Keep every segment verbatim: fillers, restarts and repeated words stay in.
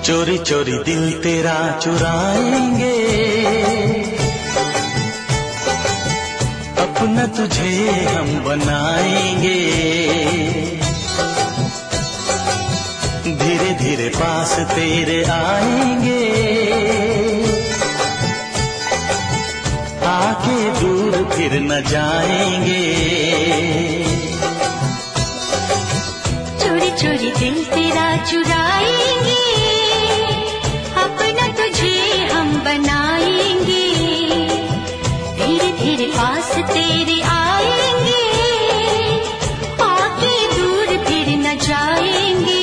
चोरी चोरी दिल तेरा चुराएंगे, अपना तुझे हम बनाएंगे। धीरे धीरे पास तेरे आएंगे, आके दूर फिर न जाएंगे। चोरी चोरी दिल तेरा चुराएंगे, अपना तुझे हम बनाएंगे। धीरे धीरे पास तेरे आएंगे, आके दूर फिर न जाएंगे।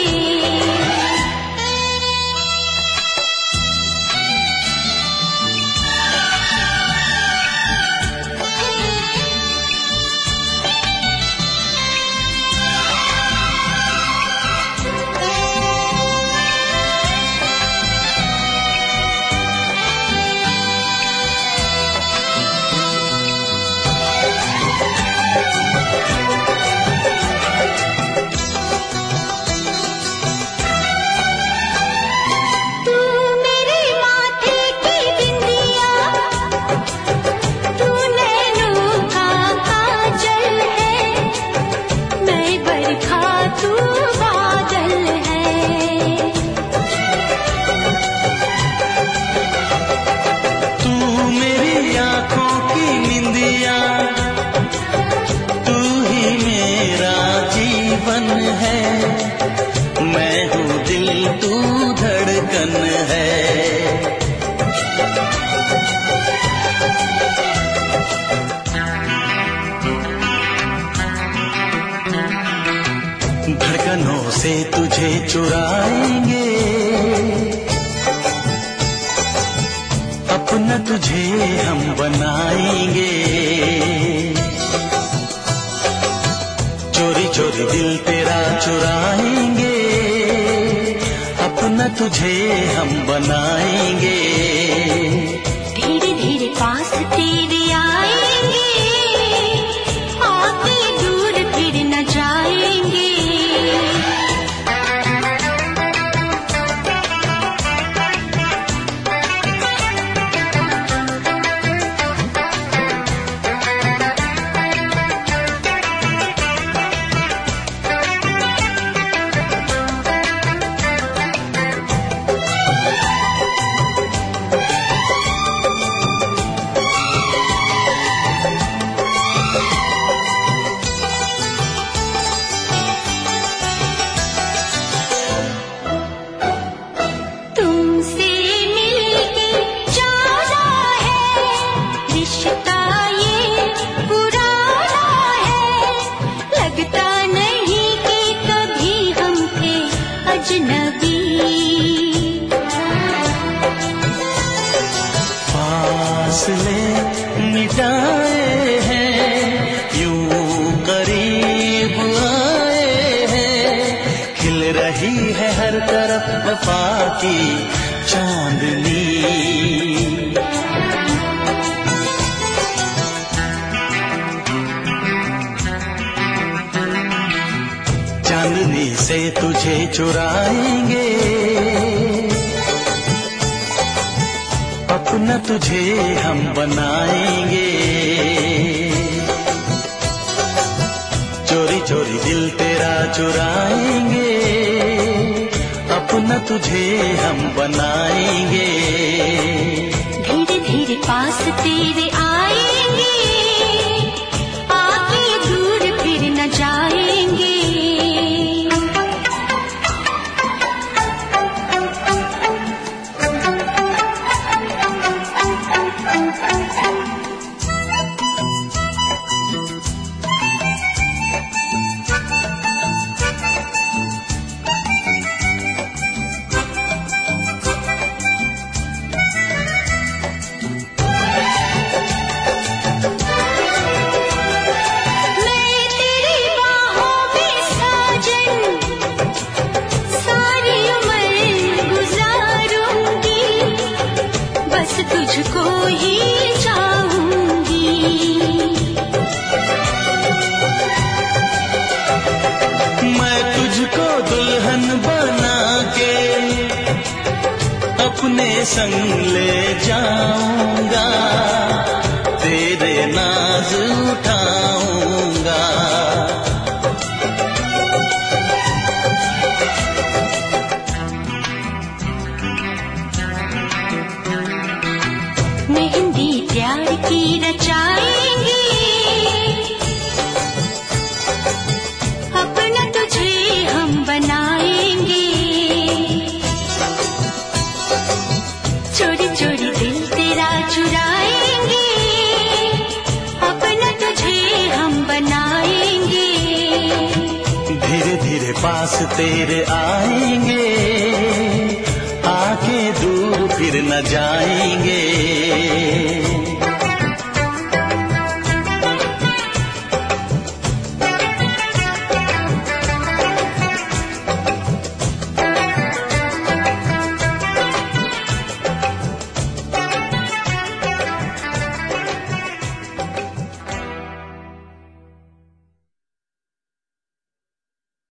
मैं हूँ दिल तू धड़कन है। धड़कनों से तुझे चुराएंगे, अपना तुझे हम बनाएंगे। चोरी चोरी दिल तेरा चुराएंगे, अपना तुझे हम बनाएंगे। धीरे धीरे पास तेरे आएंगे, आके दूर फिर न जाएंगे। फासले मिटाए हैं, यूं करीब आए हैं। खिल रही है हर तरफ वफा की चांदनी। चांदनी से तुझे चुराएंगे, अपना तुझे हम बनाएंगे। चोरी चोरी दिल तेरा चुराएंगे, अपना तुझे हम बनाएंगे। धीरे धीरे पास तेरे आएंगे, आके दूर फिर न जाएंगे। तुझको ही चाहूंगी, मैं तुझको दुल्हन बना के संग ले जाऊंगा, तेरे नाज उठाऊंगा। मेहंदी प्यार की रचाएंगे, अपना तुझे हम बनाएंगे। चोरी चोरी दिल तेरा चुराएंगे, अपना तुझे हम बनाएंगे। धीरे धीरे पास तेरे आएंगे, आके दूर फिर न जाएंगे।